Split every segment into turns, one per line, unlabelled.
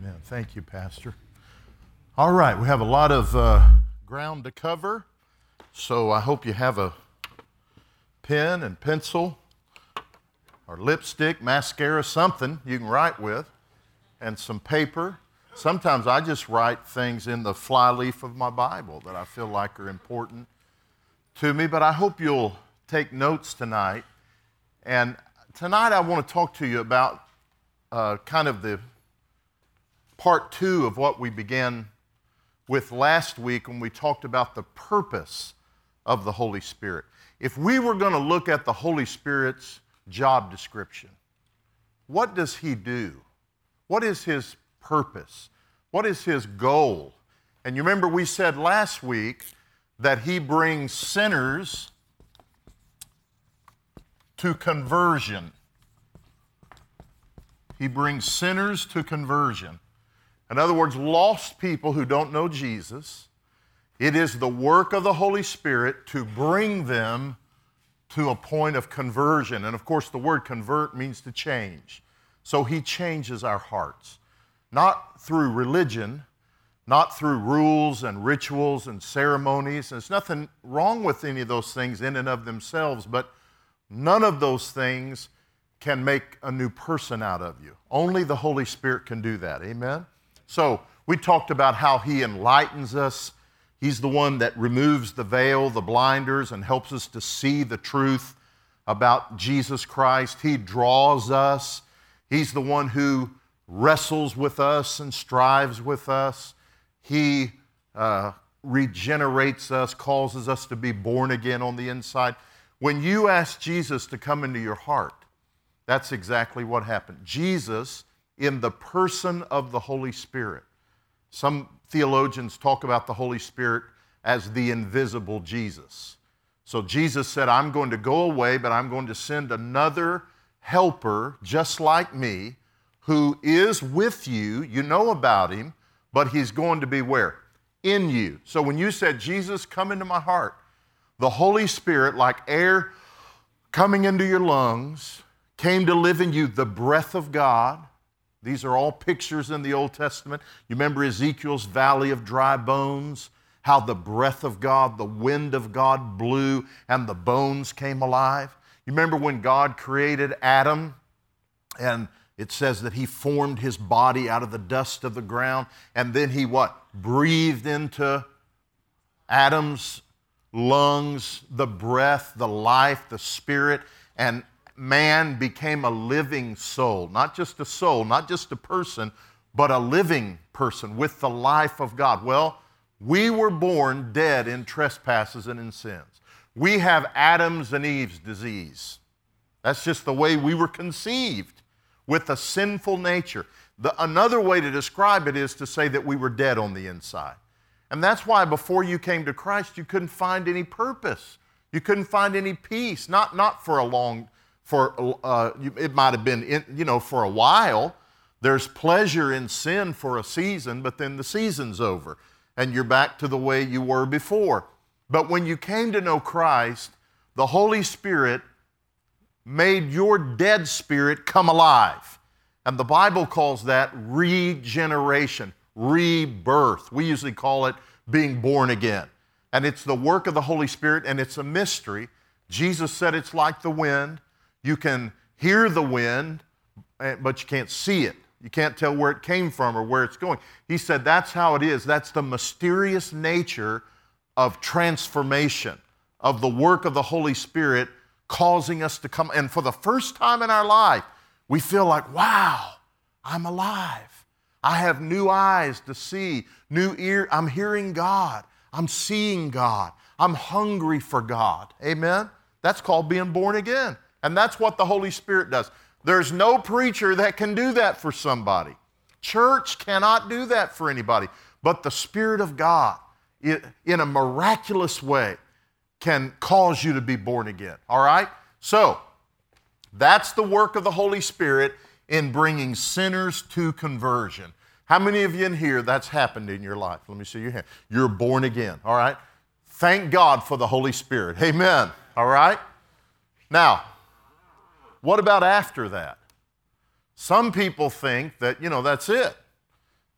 Amen. Thank you, Pastor. All right, we have a lot of ground to cover, so I hope you have a pen and pencil or lipstick, mascara, something you can write with, and some paper. Sometimes I just write things in the flyleaf of my Bible that I feel like are important to me, but I hope you'll take notes tonight. And tonight I want to talk to you about kind of the part two of what we began with last week when we talked about the purpose of the Holy Spirit. If we were going to look at the Holy Spirit's job description, what does He do? What is His purpose? What is His goal? And you remember we said last week that He brings sinners to conversion. He brings sinners to conversion. In other words, lost people who don't know Jesus. It is the work of the Holy Spirit to bring them to a point of conversion. And of course, the word convert means to change. So He changes our hearts. Not through religion, not through rules and rituals and ceremonies. There's nothing wrong with any of those things in and of themselves, but none of those things can make a new person out of you. Only the Holy Spirit can do that. Amen? So we talked about how He enlightens us. He's the one that removes the veil, the blinders, and helps us to see the truth about Jesus Christ. He draws us. He's the one who wrestles with us and strives with us. He regenerates us, causes us to be born again on the inside. When you ask Jesus to come into your heart, that's exactly what happened. Jesus, in the person of the Holy Spirit. Some theologians talk about the Holy Spirit as the invisible Jesus. So Jesus said, I'm going to go away, but I'm going to send another helper just like me who is with you. You know about Him, but He's going to be where? In you. So when you said, Jesus, come into my heart, the Holy Spirit, like air coming into your lungs, came to live in you, the breath of God. These are all pictures in the Old Testament. You remember Ezekiel's valley of dry bones, how the breath of God, the wind of God blew and the bones came alive. You remember when God created Adam and it says that He formed his body out of the dust of the ground, and then He what? Breathed into Adam's lungs the breath, the life, the spirit, and man became a living soul, not just a person, but a living person with the life of God. Well, we were born dead in trespasses and in sins. We have Adam's and Eve's disease. That's just the way we were conceived, with a sinful nature. Another way to describe it is to say that we were dead on the inside. And that's why before you came to Christ, you couldn't find any purpose. You couldn't find any peace, not for a long it might have been, for a while. There's pleasure in sin for a season, but then the season's over, and you're back to the way you were before. But when you came to know Christ, the Holy Spirit made your dead spirit come alive. And the Bible calls that regeneration, rebirth. We usually call it being born again. And it's the work of the Holy Spirit, and it's a mystery. Jesus said it's like the wind. You can hear the wind, but you can't see it. You can't tell where it came from or where it's going. He said that's how it is. That's the mysterious nature of transformation, of the work of the Holy Spirit causing us to come. And for the first time in our life, we feel like, wow, I'm alive. I have new eyes to see, new ear. I'm hearing God. I'm seeing God. I'm hungry for God. Amen? That's called being born again. And that's what the Holy Spirit does. There's no preacher that can do that for somebody. Church cannot do that for anybody. But the Spirit of God, in a miraculous way, can cause you to be born again. All right? So, that's the work of the Holy Spirit in bringing sinners to conversion. How many of you in here that's happened in your life? Let me see your hand. You're born again. All right? Thank God for the Holy Spirit. Amen. All right? Now, what about after that? Some people think that, that's it.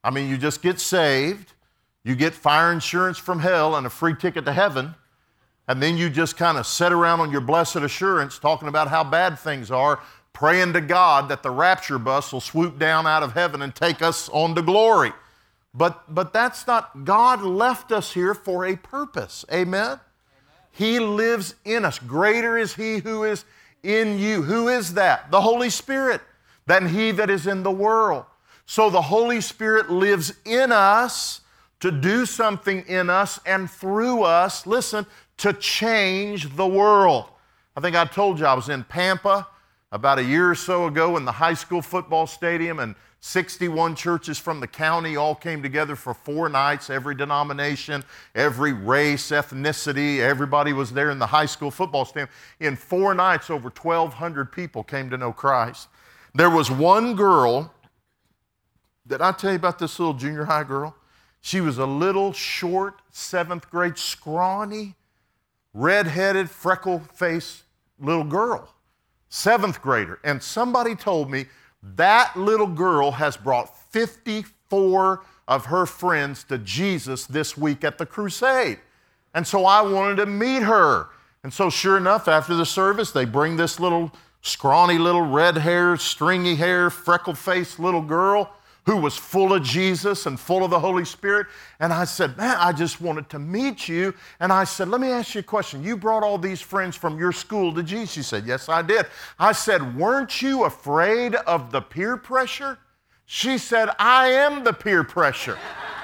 I mean, you just get saved, you get fire insurance from hell and a free ticket to heaven, and then you just kind of sit around on your blessed assurance talking about how bad things are, praying to God that the rapture bus will swoop down out of heaven and take us on to glory. But that's not, God left us here for a purpose. Amen? He lives in us. Greater is He who is in you. Who is that? The Holy Spirit, than he that is in the world. So the Holy Spirit lives in us to do something in us and through us, listen, to change the world. I think I told you I was in Pampa about a year or so ago in the high school football stadium, and 61 churches from the county all came together for 4 nights, every denomination, every race, ethnicity, everybody was there in the high school football stadium. In 4 nights, over 1,200 people came to know Christ. There was one girl, did I tell you about this little junior high girl? She was a little short, 7th grade, scrawny, red-headed, freckle-faced little girl, 7th grader. And somebody told me that little girl has brought 54 of her friends to Jesus this week at the crusade. And so I wanted to meet her. And so sure enough, after the service, they bring this little scrawny little red hair, stringy hair, freckle-faced little girl who was full of Jesus and full of the Holy Spirit. And I said, man, I just wanted to meet you. And I said, let me ask you a question. You brought all these friends from your school to Jesus? She said, yes, I did. I said, weren't you afraid of the peer pressure? She said, I am the peer pressure.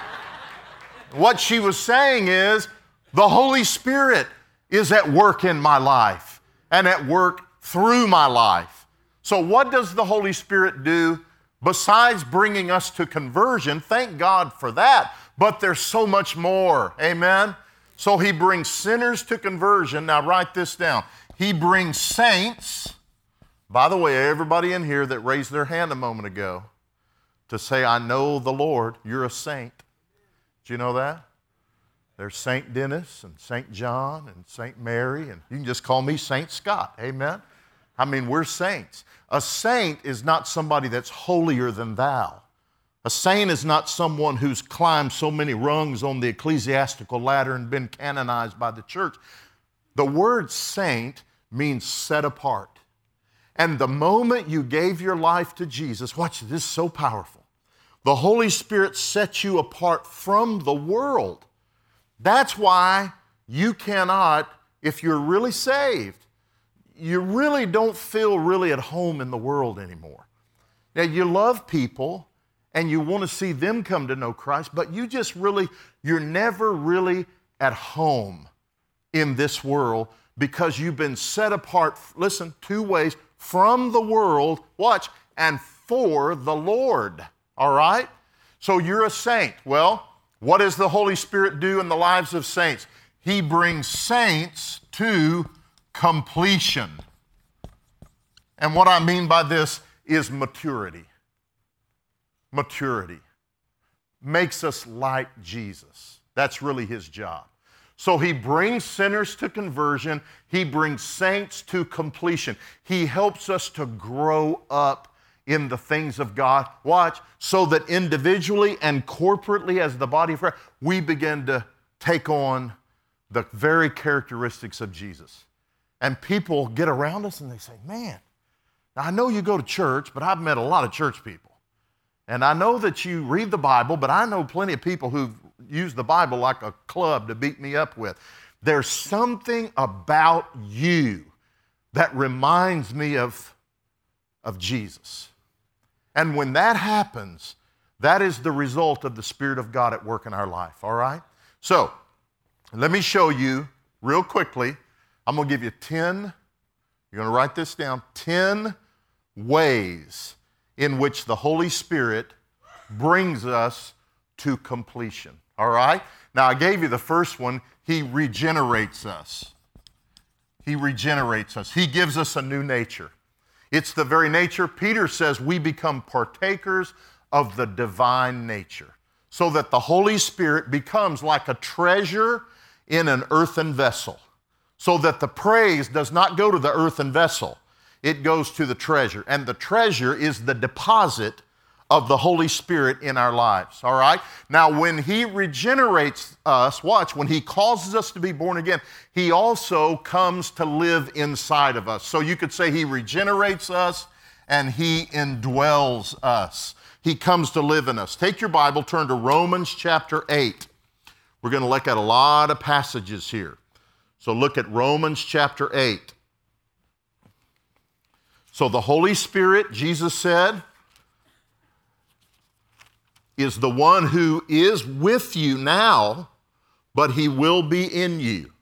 What she was saying is, the Holy Spirit is at work in my life and at work through my life. So what does the Holy Spirit do? Besides bringing us to conversion, thank God for that, but there's so much more, amen? So He brings sinners to conversion. Now write this down. He brings saints, by the way, everybody in here that raised their hand a moment ago to say, I know the Lord, you're a saint. Do you know that? There's Saint Dennis and Saint John and Saint Mary, and you can just call me Saint Scott, amen? I mean, we're saints. A saint is not somebody that's holier than thou. A saint is not someone who's climbed so many rungs on the ecclesiastical ladder and been canonized by the church. The word saint means set apart. And the moment you gave your life to Jesus, watch this, is so powerful. The Holy Spirit sets you apart from the world. That's why you cannot, if you're really saved, you really don't feel really at home in the world anymore. Now, you love people and you want to see them come to know Christ, but you're never really at home in this world because you've been set apart, listen, 2 ways, from the world, watch, and for the Lord, all right? So you're a saint. Well, what does the Holy Spirit do in the lives of saints? He brings saints to completion. And what I mean by this is maturity. Maturity makes us like Jesus. That's really His job. So He brings sinners to conversion. He brings saints to completion. He helps us to grow up in the things of God. Watch, so that individually and corporately as the body of Christ, we begin to take on the very characteristics of Jesus. And people get around us and they say, man, now I know you go to church, but I've met a lot of church people. And I know that you read the Bible, but I know plenty of people who've used the Bible like a club to beat me up with. There's something about you that reminds me of Jesus. And when that happens, that is the result of the Spirit of God at work in our life, all right? So, let me show you real quickly. I'm going to give you 10, you're going to write this down, 10 ways in which the Holy Spirit brings us to completion, all right? Now, I gave you the first one. He regenerates us. He regenerates us. He gives us a new nature. It's the very nature. Peter says we become partakers of the divine nature so that the Holy Spirit becomes like a treasure in an earthen vessel, so that the praise does not go to the earthen vessel. It goes to the treasure. And the treasure is the deposit of the Holy Spirit in our lives, all right? Now, when He regenerates us, watch, when He causes us to be born again, He also comes to live inside of us. So you could say He regenerates us and He indwells us. He comes to live in us. Take your Bible, turn to Romans chapter 8. We're going to look at a lot of passages here. So look at Romans chapter 8. So the Holy Spirit, Jesus said, is the one who is with you now, but He will be in you.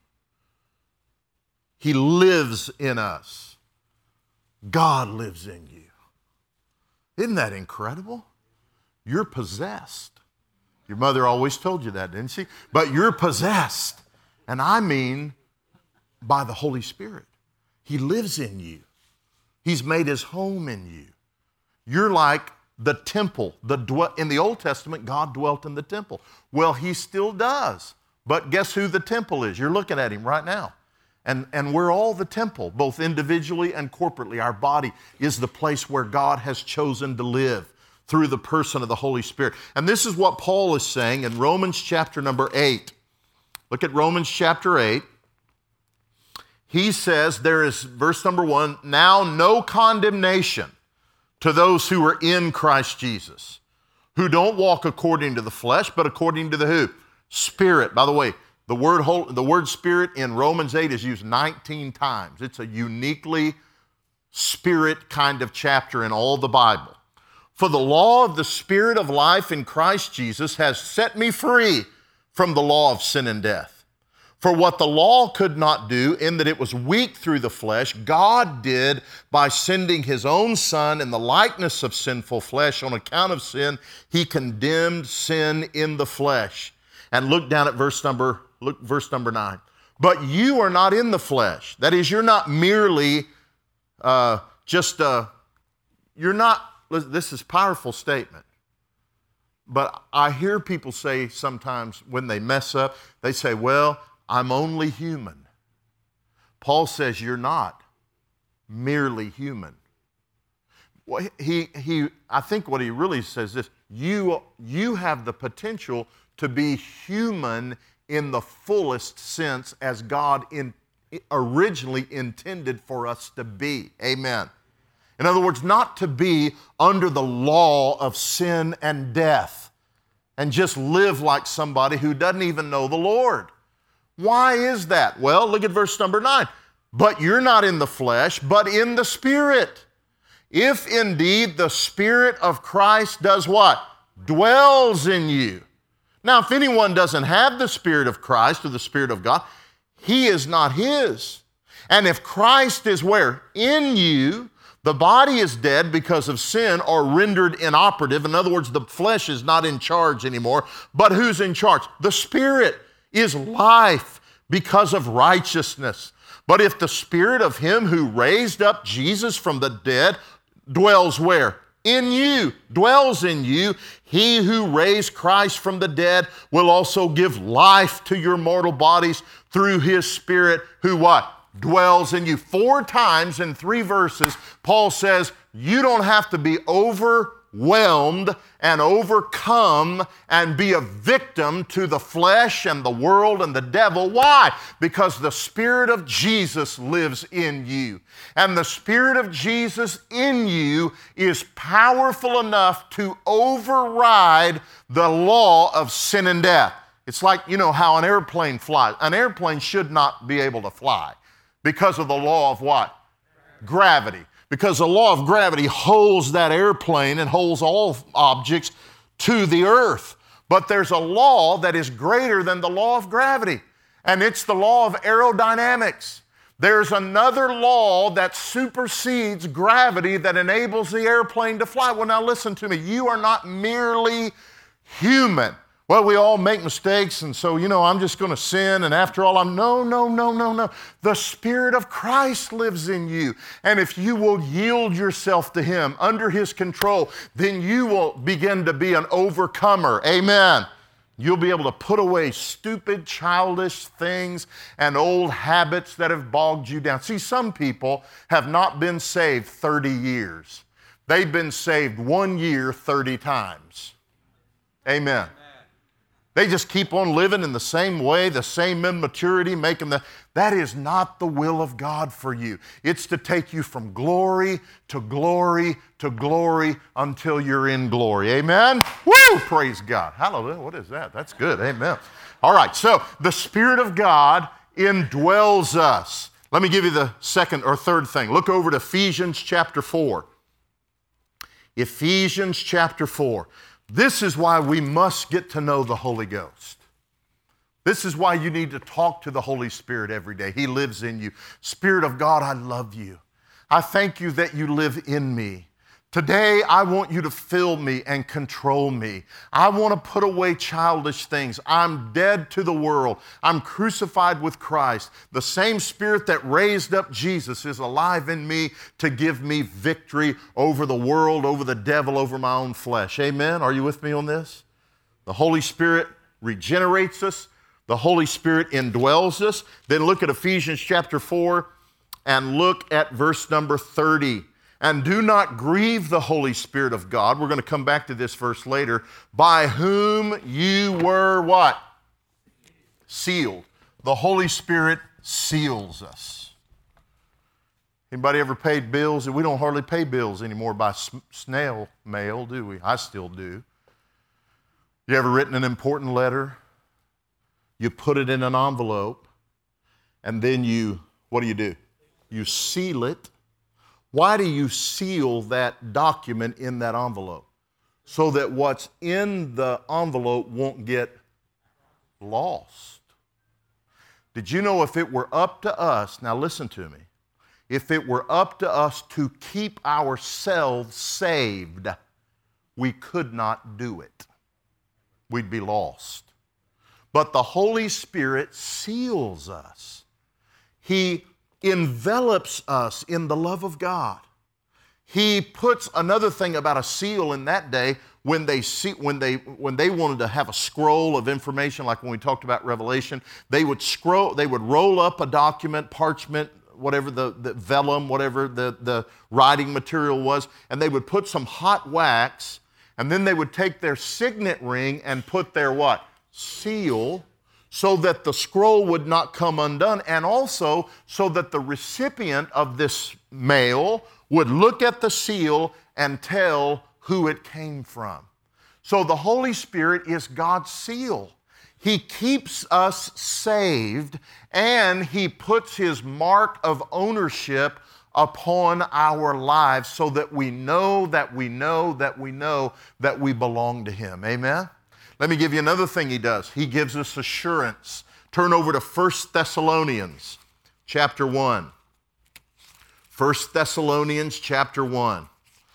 He lives in us. God lives in you. Isn't that incredible? You're possessed. Your mother always told you that, didn't she? But you're possessed. And I mean by the Holy Spirit. He lives in you. He's made His home in you. You're like the temple. In the Old Testament, God dwelt in the temple. Well, He still does. But guess who the temple is? You're looking at Him right now. And we're all the temple, both individually and corporately. Our body is the place where God has chosen to live through the person of the Holy Spirit. And this is what Paul is saying in Romans chapter number 8. Look at Romans chapter 8. He says there is, verse number 1, now no condemnation to those who are in Christ Jesus, who don't walk according to the flesh, but according to the who? Spirit. By the way, the word Spirit in Romans 8 is used 19 times. It's a uniquely Spirit kind of chapter in all the Bible. For the law of the Spirit of life in Christ Jesus has set me free from the law of sin and death. For what the law could not do, in that it was weak through the flesh, God did by sending His own Son in the likeness of sinful flesh. On account of sin, He condemned sin in the flesh. And look down at verse number 9. But you are not in the flesh. That is, you're not merely you're not, this is a powerful statement. But I hear people say sometimes when they mess up, they say, well, I'm only human. Paul says you're not merely human. Well, I think what he really says is you have the potential to be human in the fullest sense as God originally intended for us to be. Amen. In other words, not to be under the law of sin and death and just live like somebody who doesn't even know the Lord. Why is that? Well, look at verse number 9. But you're not in the flesh, but in the Spirit. If indeed the Spirit of Christ does what? Dwells in you. Now, if anyone doesn't have the Spirit of Christ or the Spirit of God, he is not his. And if Christ is where? In you, the body is dead because of sin or rendered inoperative. In other words, the flesh is not in charge anymore. But who's in charge? The Spirit is life because of righteousness. But if the Spirit of Him who raised up Jesus from the dead dwells where? In you, dwells in you, He who raised Christ from the dead will also give life to your mortal bodies through His Spirit who what? Dwells in you. 4 times in 3 verses, Paul says you don't have to be overwhelmed and overcome and be a victim to the flesh and the world and the devil. Why? Because the Spirit of Jesus lives in you. And the Spirit of Jesus in you is powerful enough to override the law of sin and death. It's like, you know, how an airplane flies. An airplane should not be able to fly because of the law of what? Gravity. Because the law of gravity holds that airplane and holds all objects to the earth. But there's a law that is greater than the law of gravity, and it's the law of aerodynamics. There's another law that supersedes gravity that enables the airplane to fly. Well, now listen to me. You are not merely human. Well, we all make mistakes, and so, I'm just going to sin, and after all, No. The Spirit of Christ lives in you, and if you will yield yourself to Him under His control, then you will begin to be an overcomer. Amen. You'll be able to put away stupid, childish things and old habits that have bogged you down. See, some people have not been saved 30 years. They've been saved 1 year 30 times. Amen. They just keep on living in the same way, the same immaturity, that is not the will of God for you. It's to take you from glory to glory to glory until you're in glory. Amen? Woo! Praise God. Hallelujah. What is that? That's good. Amen. All right, so the Spirit of God indwells us. Let me give you the second or third thing. Look over to Ephesians chapter 4. Ephesians chapter 4. This is why we must get to know the Holy Ghost. This is why you need to talk to the Holy Spirit every day. He lives in you. Spirit of God, I love you. I thank you that you live in me. Today, I want you to fill me and control me. I want to put away childish things. I'm dead to the world. I'm crucified with Christ. The same Spirit that raised up Jesus is alive in me to give me victory over the world, over the devil, over my own flesh. Amen? Are you with me on this? The Holy Spirit regenerates us. The Holy Spirit indwells us. Then look at Ephesians chapter 4 and look at verse number 30. And do not grieve the Holy Spirit of God. We're going to come back to this verse later. By whom you were what? Sealed. The Holy Spirit seals us. Anybody ever paid bills? We don't hardly pay bills anymore by snail mail, do we? I still do. You ever written an important letter? You put it in an envelope, and then what do? You seal it. Why do you seal that document in that envelope? So that what's in the envelope won't get lost. Did you know if it were up to us, now listen to me, if it were up to us to keep ourselves saved, we could not do it. We'd be lost. But the Holy Spirit seals us. He envelops us in the love of God. He puts another thing about a seal in that day when they wanted to have a scroll of information, like when we talked about Revelation, they would roll up a document, parchment, whatever the vellum, whatever the writing material was, and they would put some hot wax, and then they would take their signet ring and put their what? Seal, so that the scroll would not come undone, and also so that the recipient of this mail would look at the seal and tell who it came from. So the Holy Spirit is God's seal. He keeps us saved, and He puts His mark of ownership upon our lives so that we know that we know that we know that we belong to Him. Amen? Let me give you another thing He does. He gives us assurance. Turn over to 1 Thessalonians chapter 1. 1 Thessalonians chapter 1.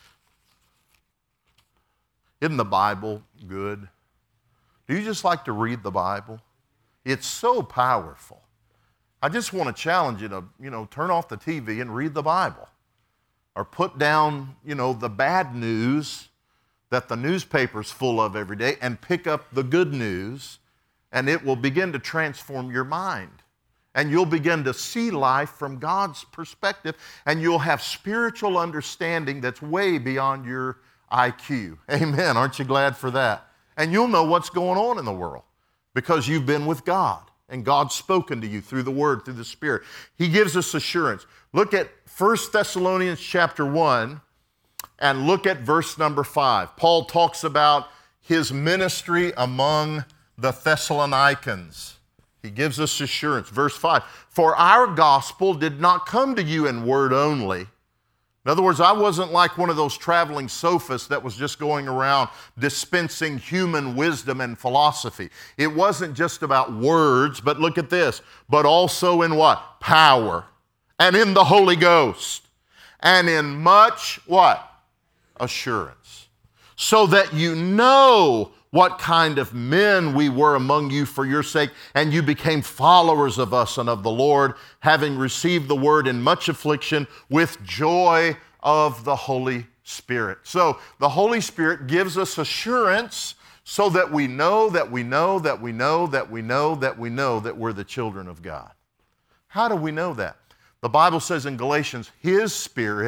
Isn't the Bible good? Do you just like to read the Bible? It's so powerful. I just want to challenge you to, turn off the TV and read the Bible. Or put down, the bad news that the newspaper's full of every day and pick up the good news, and it will begin to transform your mind. And you'll begin to see life from God's perspective, and you'll have spiritual understanding that's way beyond your IQ. Amen. Aren't you glad for that? And you'll know what's going on in the world because you've been with God, and God's spoken to you through the Word, through the Spirit. He gives us assurance. Look at 1 Thessalonians chapter 1, and look at verse number 5. Paul talks about his ministry among the Thessalonians. He gives us assurance. Verse 5, for our gospel did not come to you in word only. In other words, I wasn't like one of those traveling sophists that was just going around dispensing human wisdom and philosophy. It wasn't just about words, but look at this, but also in what? Power, and in the Holy Ghost, and in much what? Assurance, so that you know what kind of men we were among you for your sake, and you became followers of us and of the Lord, having received the word in much affliction with joy of the Holy Spirit. So the Holy Spirit gives us assurance so that we know that we know that we know that we know that we know that we're the children of God. How do we know that? The Bible says in Galatians, His Spirit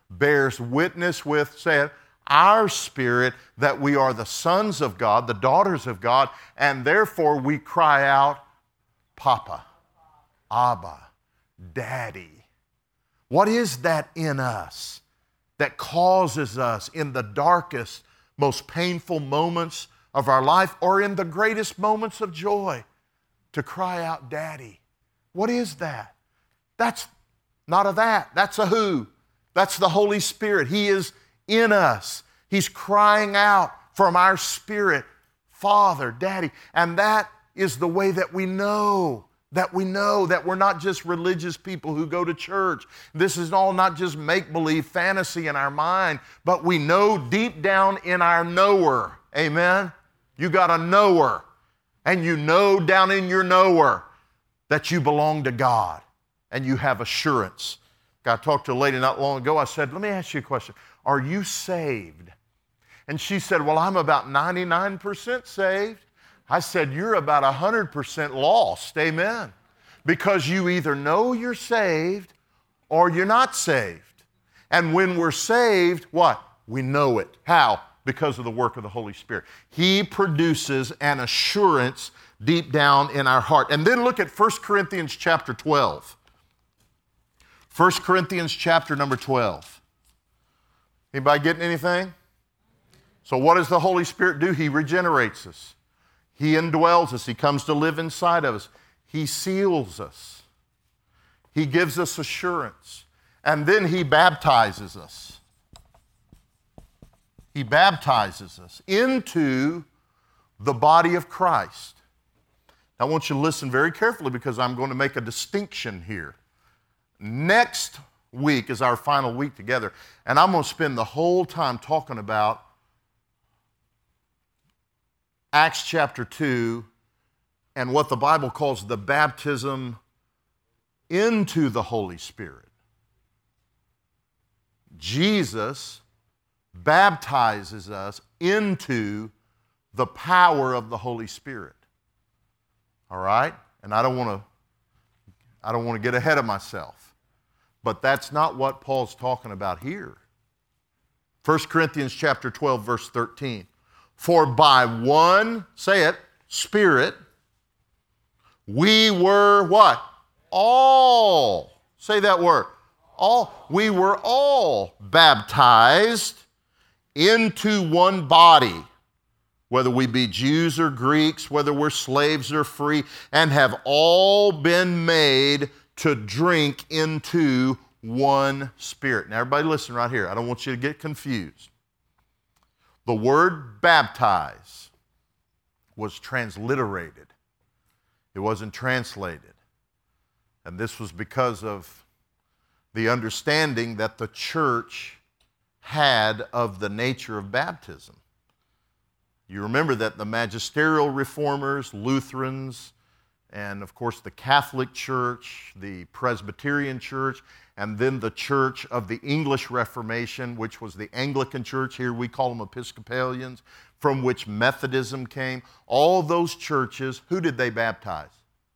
bears witness with, say it, our spirit that we are the sons of God, the daughters of God, and therefore we cry out, Papa, Abba, Daddy. What is that in us that causes us in the darkest, most painful moments of our life or in the greatest moments of joy to cry out, Daddy? What is that? That's not a that. That's a who. That's the Holy Spirit. He is in us. He's crying out from our spirit, Father, Daddy. And that is the way that we know that we're not just religious people who go to church. This is all not just make-believe fantasy in our mind, but we know deep down in our knower. Amen? You got a knower, and you know down in your knower that you belong to God, and you have assurance. I talked to a lady not long ago. I said, let me ask you a question. Are you saved? And she said, well, I'm about 99% saved. I said, you're about 100% lost. Amen. Because you either know you're saved or you're not saved. And when we're saved, what? We know it. How? Because of the work of the Holy Spirit. He produces an assurance deep down in our heart. And then look at 1 Corinthians chapter 12. 1 Corinthians chapter number 12. Anybody getting anything? So what does the Holy Spirit do? He regenerates us. He indwells us. He comes to live inside of us. He seals us. He gives us assurance. And then He baptizes us. He baptizes us into the body of Christ. Now, I want you to listen very carefully because I'm going to make a distinction here. Next week is our final week together, and I'm going to spend the whole time talking about Acts chapter 2 and what the Bible calls the baptism into the Holy Spirit. Jesus baptizes us into the power of the Holy Spirit. All right? And I don't want to get ahead of myself. But that's not what Paul's talking about here. 1 Corinthians chapter 12, verse 13. For by one, say it, Spirit, we were what? All. Say that word. All. We were all baptized into one body, whether we be Jews or Greeks, whether we're slaves or free, and have all been made to drink into one Spirit. Now, everybody listen right here. I don't want you to get confused. The word baptize was transliterated. It wasn't translated. And this was because of the understanding that the church had of the nature of baptism. You remember that the magisterial reformers, Lutherans, and of course the Catholic Church, the Presbyterian Church, and then the Church of the English Reformation, which was the Anglican Church. Here we call them Episcopalians, from which Methodism came. All those churches, who did they baptize?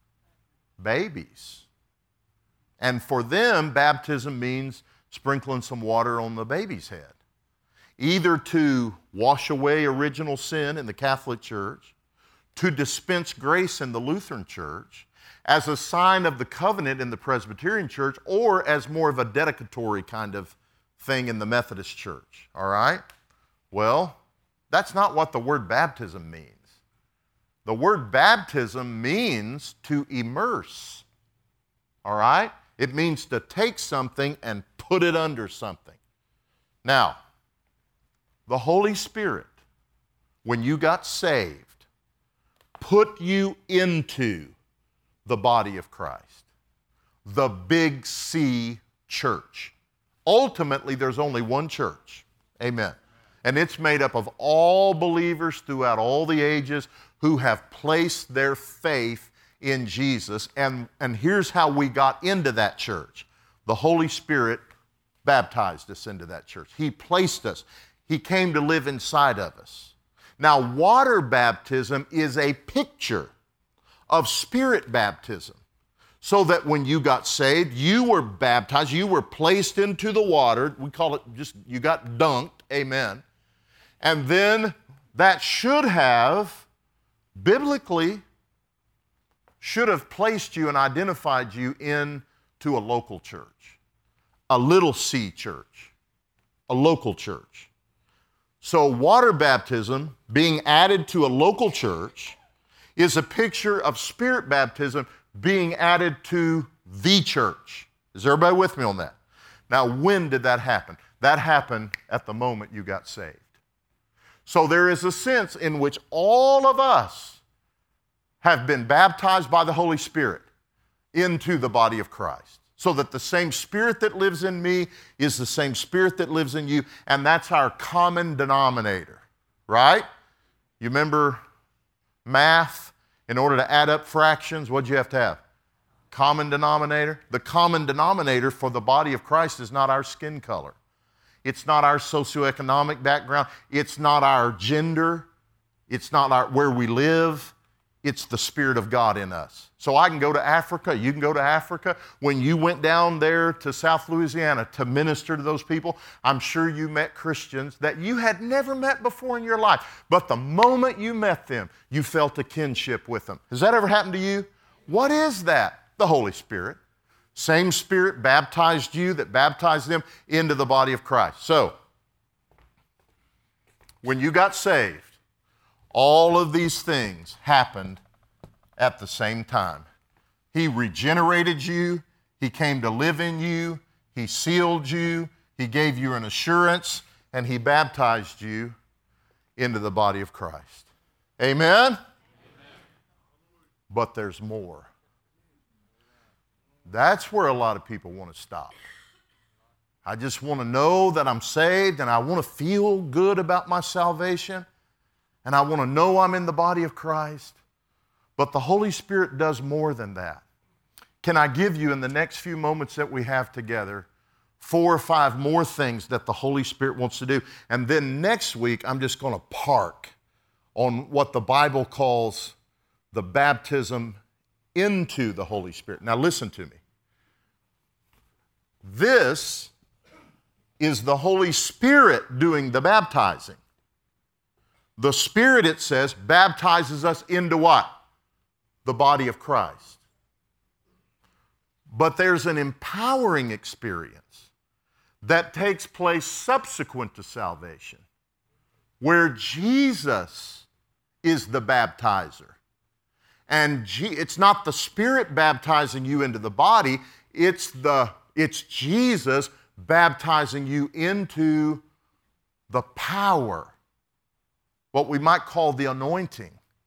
Babies. And for them, baptism means sprinkling some water on the baby's head, either to wash away original sin in the Catholic Church, to dispense grace in the Lutheran Church, as a sign of the covenant in the Presbyterian Church, or as more of a dedicatory kind of thing in the Methodist Church. All right? Well, that's not what the word baptism means. The word baptism means to immerse. All right? It means to take something and put it under something. Now, the Holy Spirit, when you got saved, put you into the body of Christ, the Big C church. Ultimately, there's only one church. Amen. And it's made up of all believers throughout all the ages who have placed their faith in Jesus. And here's how we got into that church. The Holy Spirit baptized us into that church. He placed us. He came to live inside of us. Now, water baptism is a picture of Spirit baptism. so that when you got saved, you were baptized, you were placed into the water. We call it just, you got dunked, amen. And then that should have, biblically, should have placed you and identified you into a local church, a little C church, a local church. So water baptism being added to a local church is a picture of Spirit baptism being added to the church. Is everybody with me on that? Now, when did that happen? That happened at the moment you got saved. So there is a sense in which all of us have been baptized by the Holy Spirit into the body of Christ, so that the same Spirit that lives in me is the same Spirit that lives in you, and that's our common denominator, right? You remember math? In order to add up fractions, what'd you have to have? Common denominator. The common denominator for the body of Christ is not our skin color. It's not our socioeconomic background. It's not our gender. It's not where we live. It's the Spirit of God in us. So I can go to Africa. You can go to Africa. When you went down there to South Louisiana to minister to those people, I'm sure you met Christians that you had never met before in your life. But the moment you met them, you felt a kinship with them. Has that ever happened to you? What is that? The Holy Spirit. Same Spirit baptized you that baptized them into the body of Christ. So, when you got saved, all of these things happened at the same time. He regenerated you. He came to live in you. He sealed you. He gave you an assurance. And He baptized you into the body of Christ. Amen? Amen. But there's more. That's where a lot of people want to stop. I just want to know that I'm saved, and I want to feel good about my salvation. And I want to know I'm in the body of Christ. But the Holy Spirit does more than that. Can I give you, in the next few moments that we have together, 4 or 5 more things that the Holy Spirit wants to do? And then next week, I'm just going to park on what the Bible calls the baptism into the Holy Spirit. Now listen to me. This is the Holy Spirit doing the baptizing. The Spirit, it says, baptizes us into what? The body of Christ. But there's an empowering experience that takes place subsequent to salvation, where Jesus is the baptizer. And it's not the Spirit baptizing you into the body, it's Jesus baptizing you into the power, what we might call the anointing,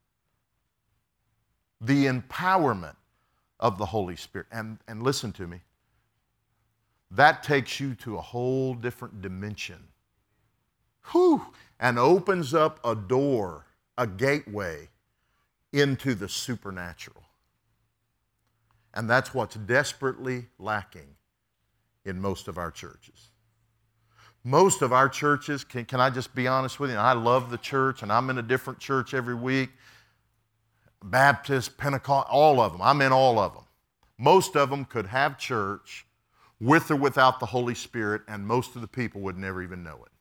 the empowerment of the Holy Spirit. And listen to me, that takes you to a whole different dimension. Whew, and opens up a door, a gateway into the supernatural. And that's what's desperately lacking in most of our churches. Most of our churches, can I just be honest with you? I love the church, and I'm in a different church every week. Baptist, Pentecost, all of them. I'm in all of them. Most of them could have church with or without the Holy Spirit, and most of the people would never even know it.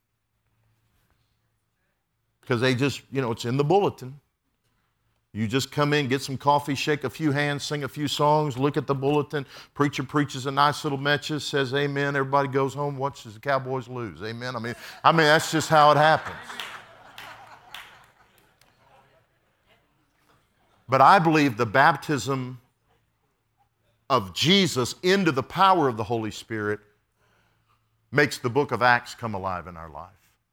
Because they just, it's in the bulletin. You just come in, get some coffee, shake a few hands, sing a few songs, look at the bulletin. Preacher preaches a nice little message, says amen. Everybody goes home, watches the Cowboys lose. Amen. I mean, that's just how it happens. But I believe the baptism of Jesus into the power of the Holy Spirit makes the book of Acts come alive in our life.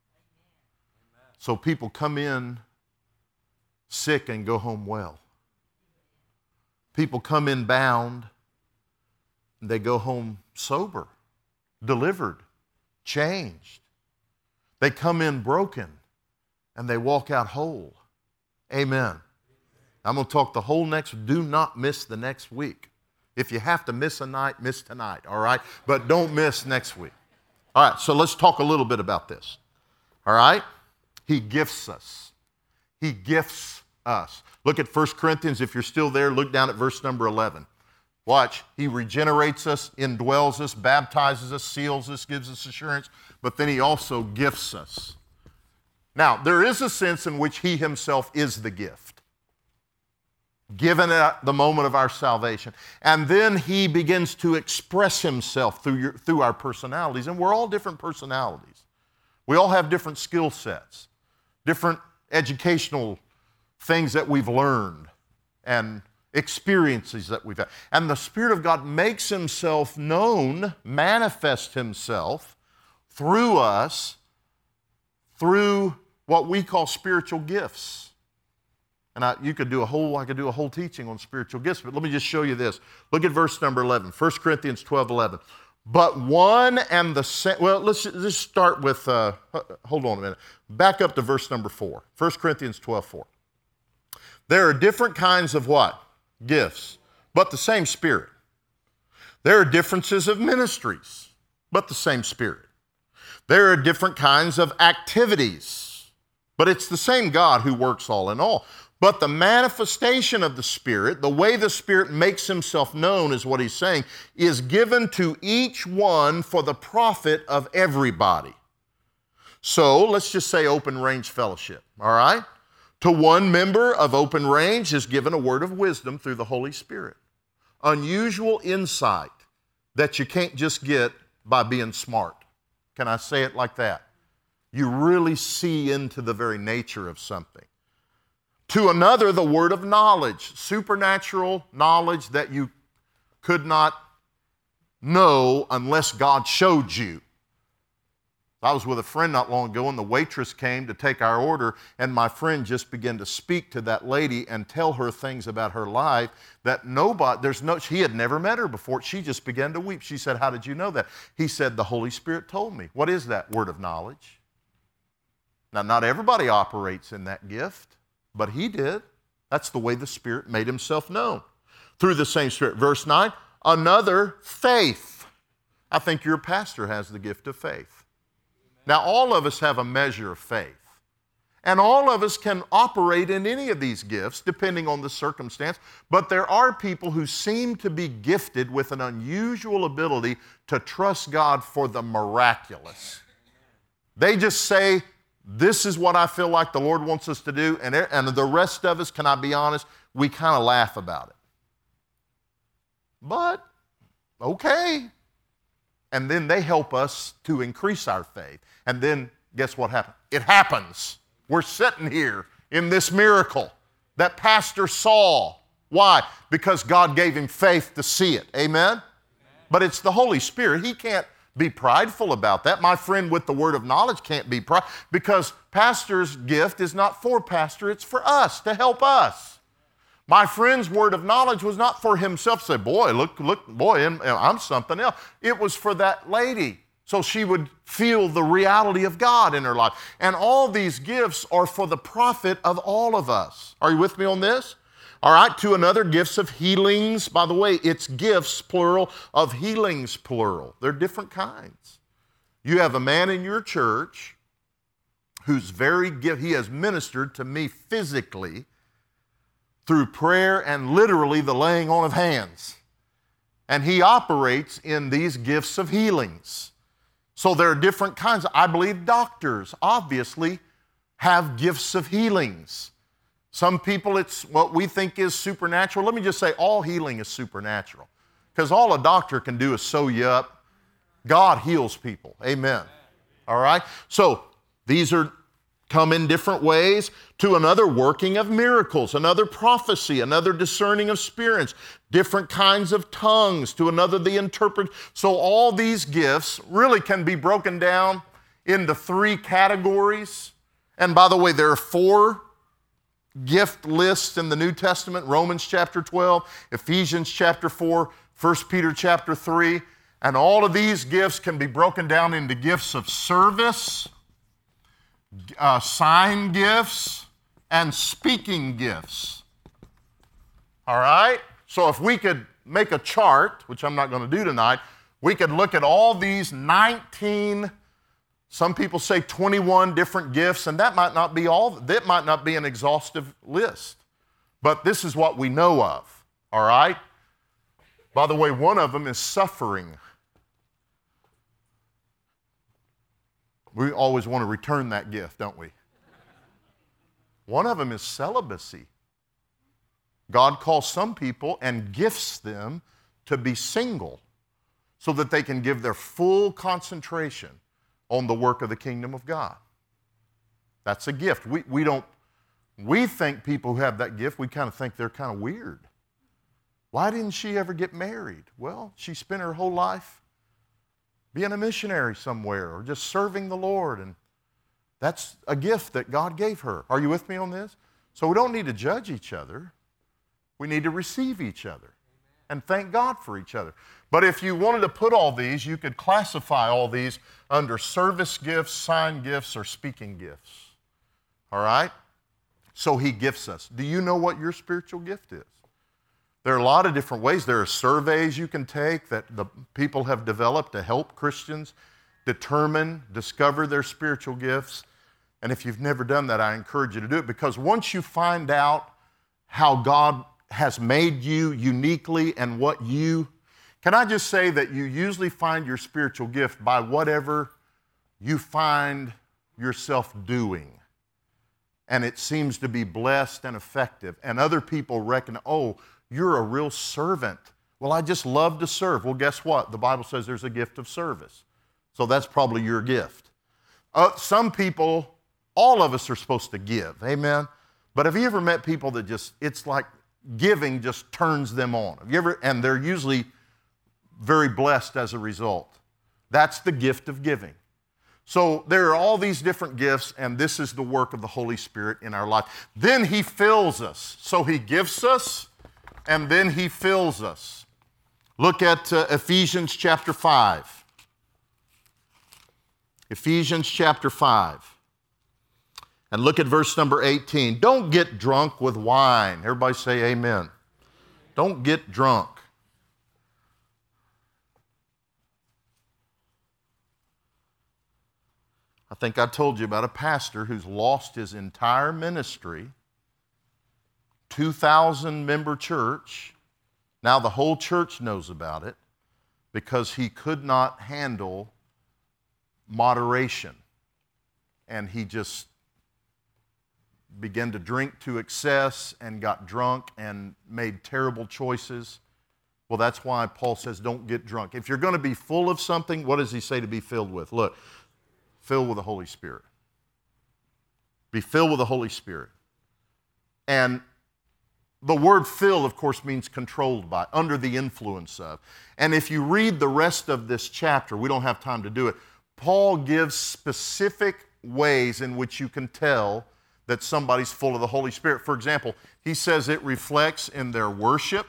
So people come in sick and go home well. People come in bound and they go home sober, delivered, changed. They come in broken and they walk out whole. Amen. I'm going to talk the whole next, do not miss the next week. If you have to miss a night, miss tonight, all right? But don't miss next week. All right, so let's talk a little bit about this. All right? He gifts us. He gifts us. Look at 1 Corinthians. If you're still there, look down at verse number 11. Watch, he regenerates us, indwells us, baptizes us, seals us, gives us assurance, but then he also gifts us. Now, there is a sense in which he himself is the gift, given at the moment of our salvation. And then he begins to express himself through our personalities. And we're all different personalities. We all have different skill sets, different educational things that we've learned, and experiences that we've had. And the Spirit of God makes himself known, manifests himself through us, through what we call spiritual gifts. And I could do a whole teaching on spiritual gifts, but let me just show you this. Look at verse number 11, 1 Corinthians 12:11. But one and the same, well, let's just start with, hold on a minute. Back up to verse number 4, 1 Corinthians 12:4. There are different kinds of what? Gifts, but the same Spirit. There are differences of ministries, but the same Spirit. There are different kinds of activities, but it's the same God who works all in all. But the manifestation of the Spirit, the way the Spirit makes himself known is what he's saying, is given to each one for the profit of everybody. So let's just say Open Range Fellowship, all right? To one member of Open Range is given a word of wisdom through the Holy Spirit. Unusual insight that you can't just get by being smart. Can I say it like that? You really see into the very nature of something. To another, the word of knowledge, supernatural knowledge that you could not know unless God showed you. I was with a friend not long ago, and the waitress came to take our order, and my friend just began to speak to that lady and tell her things about her life that he had never met her before. She just began to weep. She said, "How did you know that?" He said, "The Holy Spirit told me." What is that word of knowledge? Now, not everybody operates in that gift, but he did. That's the way the Spirit made himself known, through the same Spirit. Verse 9, another, faith. I think your pastor has the gift of faith. Now, all of us have a measure of faith. And all of us can operate in any of these gifts, depending on the circumstance. But there are people who seem to be gifted with an unusual ability to trust God for the miraculous. They just say, "This is what I feel like the Lord wants us to do." And the rest of us, can I be honest, we kind of laugh about it. But, okay. And then they help us to increase our faith. And then guess what happens? It happens. We're sitting here in this miracle that pastor saw. Why? Because God gave him faith to see it. Amen? But it's the Holy Spirit. He can't be prideful about that. My friend with the word of knowledge can't be prideful, because pastor's gift is not for pastor, it's for us, to help us. My friend's word of knowledge was not for himself to say, "Boy, look, boy, I'm something else." It was for that lady, so she would feel the reality of God in her life. And all these gifts are for the profit of all of us. Are you with me on this? All right, to another, gifts of healings. By the way, it's gifts, plural, of healings, plural. They're different kinds. You have a man in your church who's he has ministered to me physically through prayer and literally the laying on of hands. And he operates in these gifts of healings. So there are different kinds. I believe doctors obviously have gifts of healings. Some people, it's what we think is supernatural. Let me just say, all healing is supernatural, because all a doctor can do is sew you up. God heals people. Amen. All right? So these come in different ways. To another, working of miracles, another, prophecy, another, discerning of spirits, different kinds of tongues, to another, the interpret. So all these gifts really can be broken down into 3 categories. And by the way, there are 4 gift lists in the New Testament: Romans chapter 12, Ephesians chapter 4, 1 Peter chapter 3. And all of these gifts can be broken down into gifts of service, sign gifts, and speaking gifts. All right? So if we could make a chart, which I'm not going to do tonight, we could look at all these 19, some people say 21 different gifts, and that might not be that might not be an exhaustive list. But this is what we know of. All right? By the way, one of them is suffering. We always want to return that gift, don't we? One of them is celibacy. God calls some people and gifts them to be single so that they can give their full concentration on the work of the kingdom of God. That's a gift. We think people who have that gift, we kind of think they're kind of weird. Why didn't she ever get married? Well, she spent her whole life being a missionary somewhere or just serving the Lord, and that's a gift that God gave her. Are you with me on this? So we don't need to judge each other. We need to receive each other and thank God for each other. But if you wanted to put all these, you could classify all these under service gifts, sign gifts, or speaking gifts. All right? So He gifts us. Do you know what your spiritual gift is? There are a lot of different ways. There are surveys you can take that the people have developed to help Christians discover their spiritual gifts. And if you've never done that, I encourage you to do it, because once you find out how God has made you uniquely and can I just say that you usually find your spiritual gift by whatever you find yourself doing. And it seems to be blessed and effective. And other people reckon, oh, you're a real servant. Well, I just love to serve. Well, guess what? The Bible says there's a gift of service. So that's probably your gift. Some people, all of us are supposed to give. Amen? But have you ever met people that it's like giving just turns them on? And they're usually very blessed as a result. That's the gift of giving. So there are all these different gifts, and this is the work of the Holy Spirit in our life. Then He fills us. So He gifts us, and then He fills us. Look at Ephesians chapter 5. Ephesians chapter 5. And look at verse number 18. Don't get drunk with wine. Everybody say amen. Don't get drunk. I think I told you about a pastor who's lost his entire ministry, 2,000-member church. Now the whole church knows about it because he could not handle moderation. And he just began to drink to excess and got drunk and made terrible choices. Well, that's why Paul says don't get drunk. If you're going to be full of something, what does he say to be filled with? Look, filled with the Holy Spirit. Be filled with the Holy Spirit. And the word fill, of course, means controlled by, under the influence of. And if you read the rest of this chapter, we don't have time to do it, Paul gives specific ways in which you can tell that somebody's full of the Holy Spirit. For example, he says it reflects in their worship.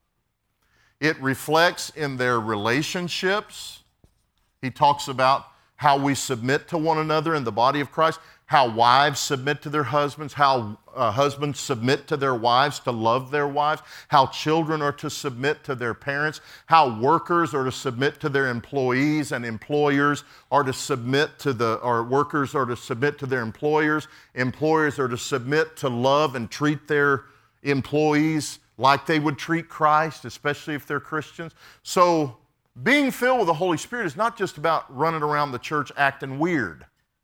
It reflects in their relationships. He talks about how we submit to one another in the body of Christ, how wives submit to their husbands, how husbands submit to their wives to love their wives, how children are to submit to their parents, how workers are to submit to their employees, and employers are to submit to workers are to submit to their employers are to submit to love and treat their employees like they would treat Christ, especially if they're Christians. So being filled with the Holy Spirit is not just about running around the church acting weird.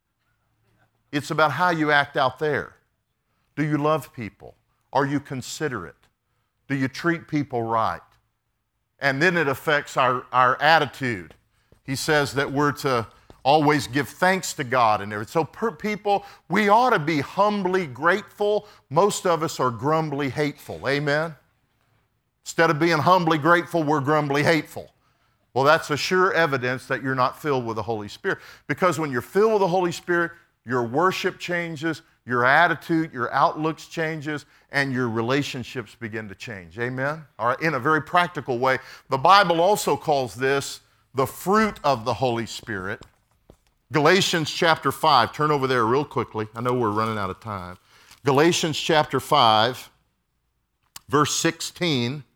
It's about how you act out there. Do you love people? Are you considerate? Do you treat people right? And then it affects our attitude. He says that we're to always give thanks to God and everything. So people, we ought to be humbly grateful. Most of us are grumbly hateful. Amen? Instead of being humbly grateful, we're grumbly hateful. Well, that's a sure evidence that you're not filled with the Holy Spirit. Because when you're filled with the Holy Spirit, your worship changes, your attitude, your outlooks changes, and your relationships begin to change. Amen? All right, in a very practical way. The Bible also calls this the fruit of the Holy Spirit. Galatians chapter 5. Turn over there real quickly. I know we're running out of time. Galatians chapter 5, verse 16.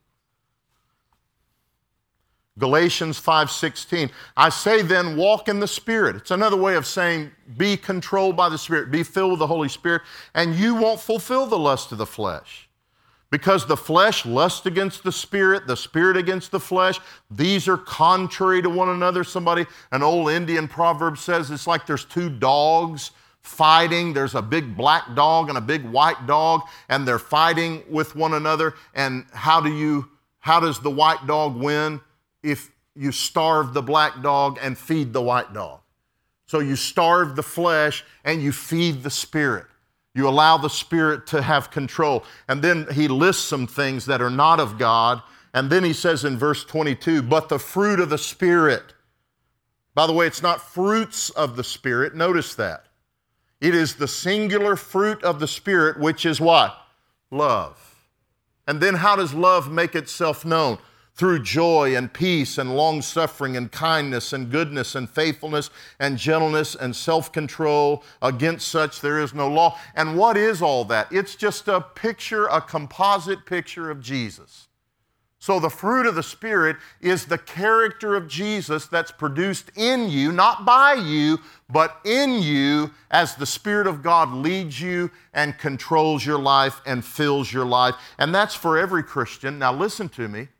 Galatians 5:16. I say then, walk in the Spirit. It's another way of saying be controlled by the Spirit, be filled with the Holy Spirit, and you won't fulfill the lust of the flesh. Because the flesh lusts against the spirit against the flesh. These are contrary to one another. An old Indian proverb says it's like there's two dogs fighting. There's a big black dog and a big white dog, and they're fighting with one another. And how does the white dog win? If you starve the black dog and feed the white dog. So you starve the flesh and you feed the spirit. You allow the Spirit to have control. And then he lists some things that are not of God. And then he says in verse 22, but the fruit of the Spirit. By the way, it's not fruits of the Spirit. Notice that. It is the singular fruit of the Spirit, which is what? Love. And then how does love make itself known? Through joy and peace and long-suffering and kindness and goodness and faithfulness and gentleness and self-control. Against such there is no law. And what is all that? It's just a picture, a composite picture of Jesus. So the fruit of the Spirit is the character of Jesus that's produced in you, not by you, but in you as the Spirit of God leads you and controls your life and fills your life. And that's for every Christian. Now listen to me.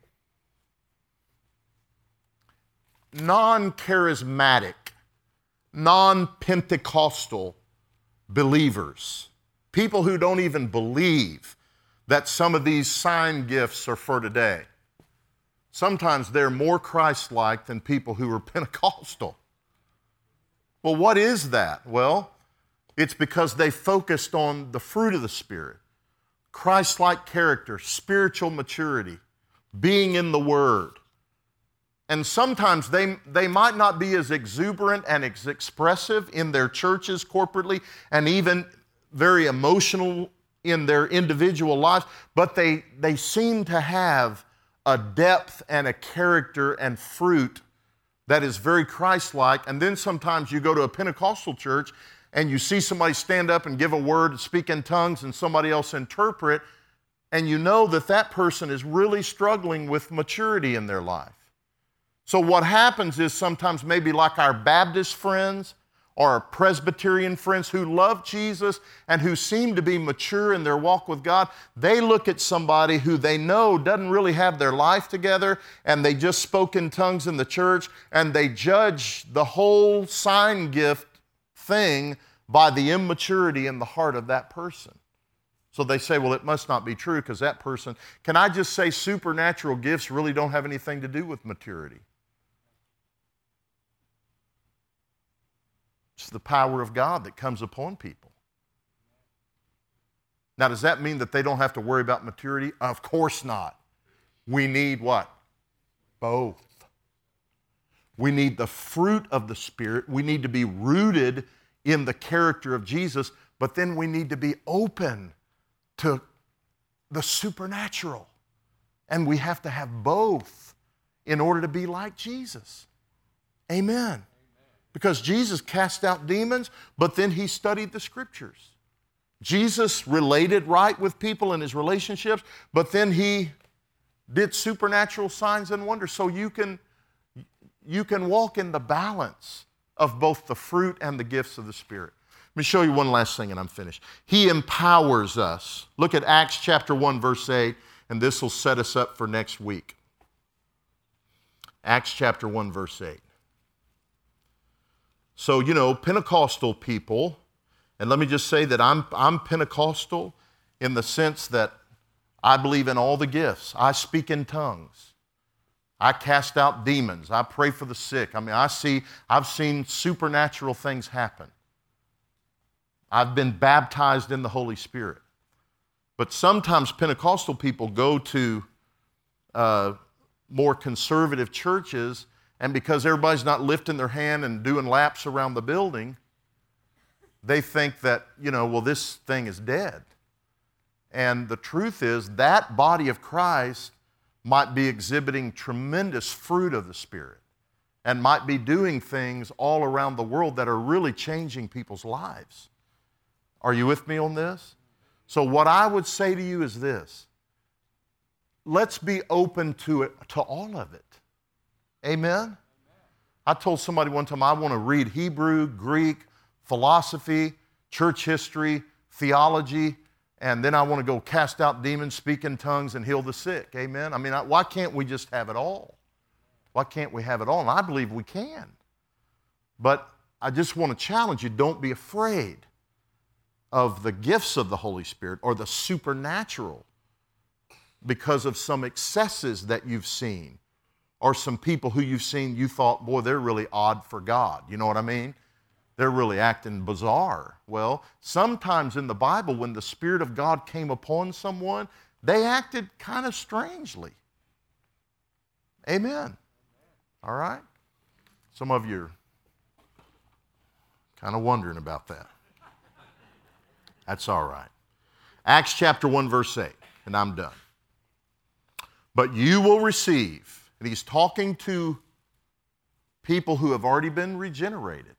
Non-charismatic, non-Pentecostal believers, people who don't even believe that some of these sign gifts are for today, sometimes they're more Christ-like than people who are Pentecostal. Well, what is that? Well, it's because they focused on the fruit of the Spirit, Christ-like character, spiritual maturity, being in the Word. And sometimes they might not be as exuberant and as expressive in their churches corporately and even very emotional in their individual lives, but they seem to have a depth and a character and fruit that is very Christ-like. And then sometimes you go to a Pentecostal church and you see somebody stand up and give a word and speak in tongues and somebody else interpret, and you know that that person is really struggling with maturity in their life. So what happens is sometimes maybe like our Baptist friends or our Presbyterian friends who love Jesus and who seem to be mature in their walk with God, they look at somebody who they know doesn't really have their life together and they just spoke in tongues in the church, and they judge the whole sign gift thing by the immaturity in the heart of that person. So they say, well, it must not be true because that person... Can I just say supernatural gifts really don't have anything to do with maturity? It's the power of God that comes upon people. Now, does that mean that they don't have to worry about maturity? Of course not. We need what? Both. We need the fruit of the Spirit. We need to be rooted in the character of Jesus, but then we need to be open to the supernatural. And we have to have both in order to be like Jesus. Amen. Because Jesus cast out demons, but then he studied the Scriptures. Jesus related right with people in his relationships, but then he did supernatural signs and wonders. So you can walk in the balance of both the fruit and the gifts of the Spirit. Let me show you one last thing and I'm finished. He empowers us. Look at Acts chapter 1, verse 8, and this will set us up for next week. Acts chapter 1, verse 8. So, Pentecostal people, and let me just say that I'm Pentecostal in the sense that I believe in all the gifts. I speak in tongues. I cast out demons. I pray for the sick. I've seen supernatural things happen. I've been baptized in the Holy Spirit. But sometimes Pentecostal people go to more conservative churches, and because everybody's not lifting their hand and doing laps around the building, they think that, this thing is dead. And the truth is that body of Christ might be exhibiting tremendous fruit of the Spirit and might be doing things all around the world that are really changing people's lives. Are you with me on this? So what I would say to you is this. Let's be open to it, to all of it. Amen? I told somebody one time I want to read Hebrew, Greek, philosophy, church history, theology, and then I want to go cast out demons, speak in tongues, and heal the sick. Amen? I mean, why can't we just have it all? Why can't we have it all? And I believe we can. But I just want to challenge you, don't be afraid of the gifts of the Holy Spirit or the supernatural because of some excesses that you've seen or some people who you've seen you thought, boy, they're really odd for God. You know what I mean? They're really acting bizarre. Well, sometimes in the Bible, when the Spirit of God came upon someone, they acted kind of strangely. Amen. All right? Some of you are kind of wondering about that. That's all right. Acts chapter 1, verse 8, and I'm done. But you will receive, and he's talking to people who have already been regenerated.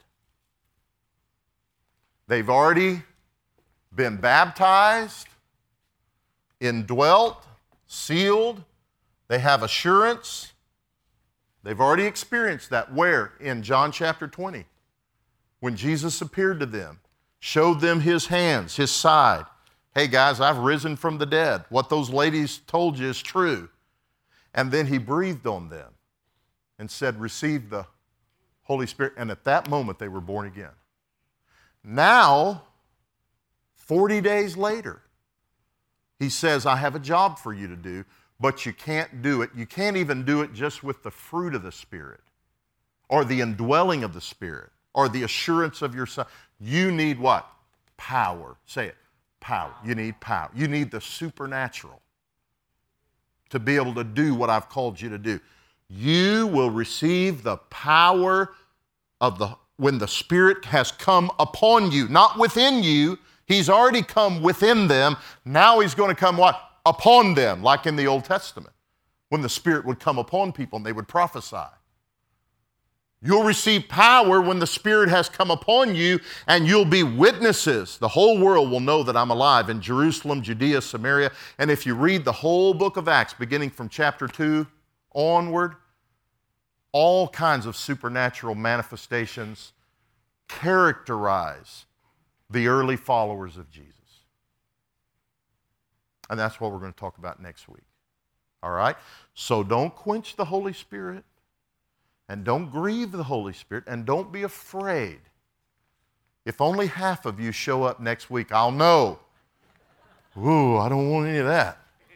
They've already been baptized, indwelt, sealed. They have assurance. They've already experienced that. Where? In John chapter 20. When Jesus appeared to them, showed them his hands, his side. Hey guys, I've risen from the dead. What those ladies told you is true. And then he breathed on them and said, receive the Holy Spirit. And at that moment, they were born again. Now, 40 days later, he says, I have a job for you to do, but you can't do it. You can't even do it just with the fruit of the Spirit or the indwelling of the Spirit or the assurance of your Son. You need what? Power. Say it. Power. You need power. You need the supernatural to be able to do what I've called you to do. You will receive the power of when the Spirit has come upon you, not within you. He's already come within them. Now he's going to come what? Upon them, like in the Old Testament, when the Spirit would come upon people and they would prophesy. You'll receive power when the Spirit has come upon you, and you'll be witnesses. The whole world will know that I'm alive in Jerusalem, Judea, Samaria. And if you read the whole book of Acts, beginning from chapter 2 onward, all kinds of supernatural manifestations characterize the early followers of Jesus. And that's what we're going to talk about next week. All right? So don't quench the Holy Spirit. And don't grieve the Holy Spirit, and don't be afraid. If only half of you show up next week, I'll know. Ooh, I don't want any of that.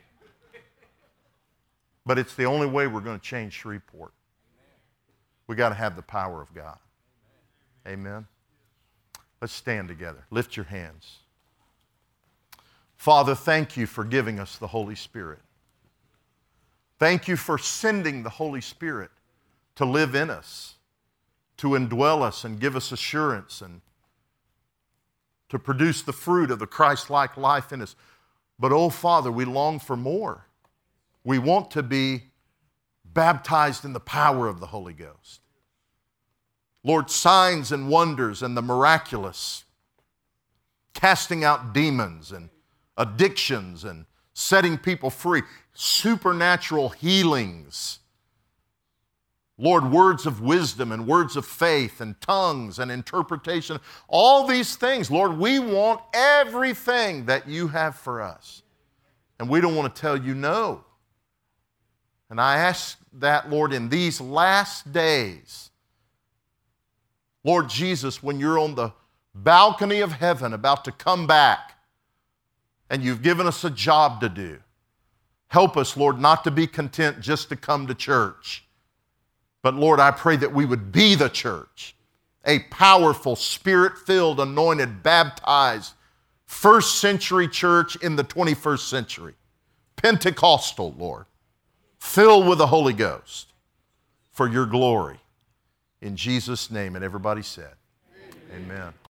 But it's the only way we're going to change Shreveport. We got to have the power of God. Amen. Let's stand together. Lift your hands. Father, thank you for giving us the Holy Spirit. Thank you for sending the Holy Spirit to live in us, to indwell us and give us assurance and to produce the fruit of the Christ-like life in us. But, oh, Father, we long for more. We want to be baptized in the power of the Holy Ghost. Lord, signs and wonders and the miraculous, casting out demons and addictions and setting people free, supernatural healings. Lord, words of wisdom and words of faith and tongues and interpretation, all these things, Lord, we want everything that you have for us. And we don't want to tell you no. And I ask that, Lord, in these last days, Lord Jesus, when you're on the balcony of heaven about to come back and you've given us a job to do, help us, Lord, not to be content just to come to church. But Lord, I pray that we would be the church, a powerful, Spirit-filled, anointed, baptized, first century church in the 21st century. Pentecostal, Lord, filled with the Holy Ghost for your glory. In Jesus' name, and everybody said, amen.